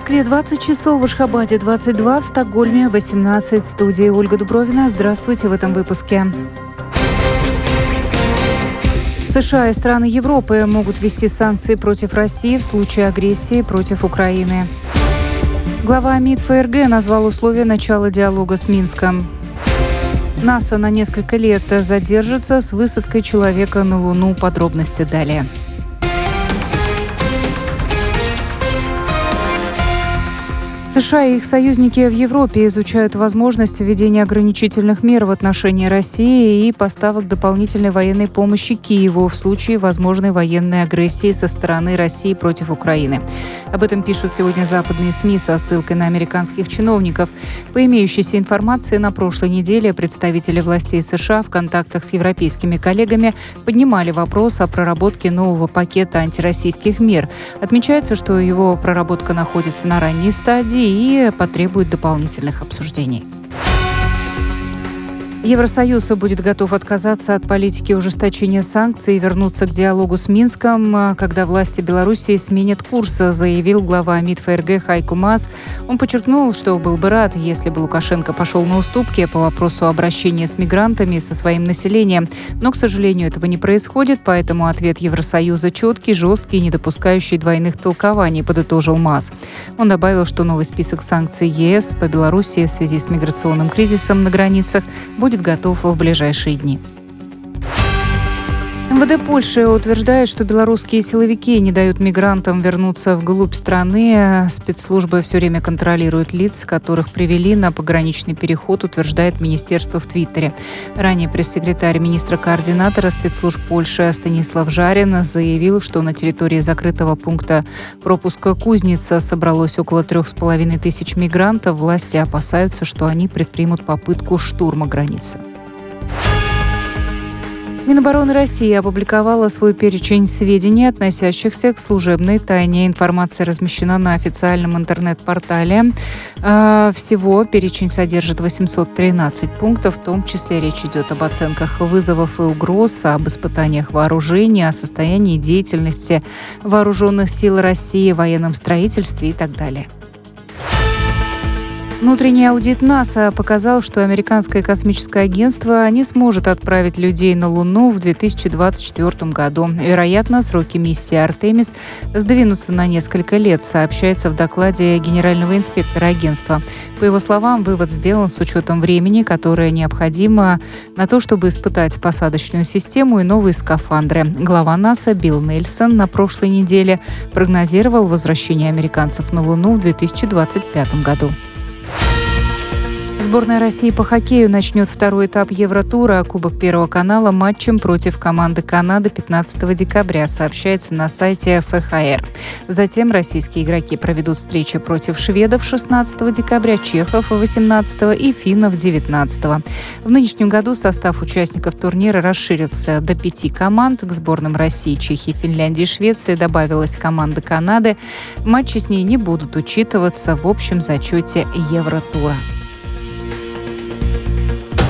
Москве 20 часов, в Ашхабаде 22, в Стокгольме 18. В студии Ольга Дубровина. Здравствуйте в этом выпуске. США и страны Европы могут ввести санкции против России в случае агрессии против Украины. Глава МИД ФРГ назвал условия начала диалога с Минском. НАСА на несколько лет задержится с высадкой человека на Луну. Подробности далее. США и их союзники в Европе изучают возможность введения ограничительных мер в отношении России и поставок дополнительной военной помощи Киеву в случае возможной военной агрессии со стороны России против Украины. Об этом пишут сегодня западные СМИ со ссылкой на американских чиновников. По имеющейся информации, на прошлой неделе представители властей США в контактах с европейскими коллегами поднимали вопрос о проработке нового пакета антироссийских мер. Отмечается, что его проработка находится на ранней стадии и потребует дополнительных обсуждений. Евросоюз будет готов отказаться от политики ужесточения санкций и вернуться к диалогу с Минском, когда власти Белоруссии сменят курс, заявил глава МИД ФРГ Хайко Маас. Он подчеркнул, что был бы рад, если бы Лукашенко пошел на уступки по вопросу обращения с мигрантами со своим населением. Но, к сожалению, этого не происходит, поэтому ответ Евросоюза четкий, жесткий и не допускающий двойных толкований, подытожил Маас. Он добавил, что новый список санкций ЕС по Белоруссии в связи с миграционным кризисом на границах будет готов в ближайшие дни. МВД Польши утверждает, что белорусские силовики не дают мигрантам вернуться вглубь страны. Спецслужбы все время контролируют лиц, которых привели на пограничный переход, утверждает министерство в Твиттере. Ранее пресс-секретарь министра-координатора спецслужб Польши Станислав Жарин заявил, что на территории закрытого пункта пропуска Кузница собралось около 3500 мигрантов. Власти опасаются, что они предпримут попытку штурма границы. Минобороны России опубликовала свой перечень сведений, относящихся к служебной тайне. Информация размещена на официальном интернет-портале. Всего перечень содержит 813 пунктов, в том числе речь идет об оценках вызовов и угроз, об испытаниях вооружения, о состоянии деятельности вооруженных сил России, военном строительстве и так далее. Внутренний аудит НАСА показал, что американское космическое агентство не сможет отправить людей на Луну в 2024 году. Вероятно, сроки миссии «Артемис» сдвинутся на несколько лет, сообщается в докладе генерального инспектора агентства. По его словам, вывод сделан с учетом времени, которое необходимо на то, чтобы испытать посадочную систему и новые скафандры. Глава НАСА Билл Нельсон на прошлой неделе прогнозировал возвращение американцев на Луну в 2025 году. Сборная России по хоккею начнет второй этап Евротура, Кубок Первого канала, матчем против команды Канады 15 декабря, сообщается на сайте ФХР. Затем российские игроки проведут встречи против шведов 16 декабря, чехов 18 и финнов 19. В нынешнем году состав участников турнира расширился до 5 команд. К сборным России, Чехии, Финляндии и Швеции добавилась команда Канады. Матчи с ней не будут учитываться в общем зачете Евротура.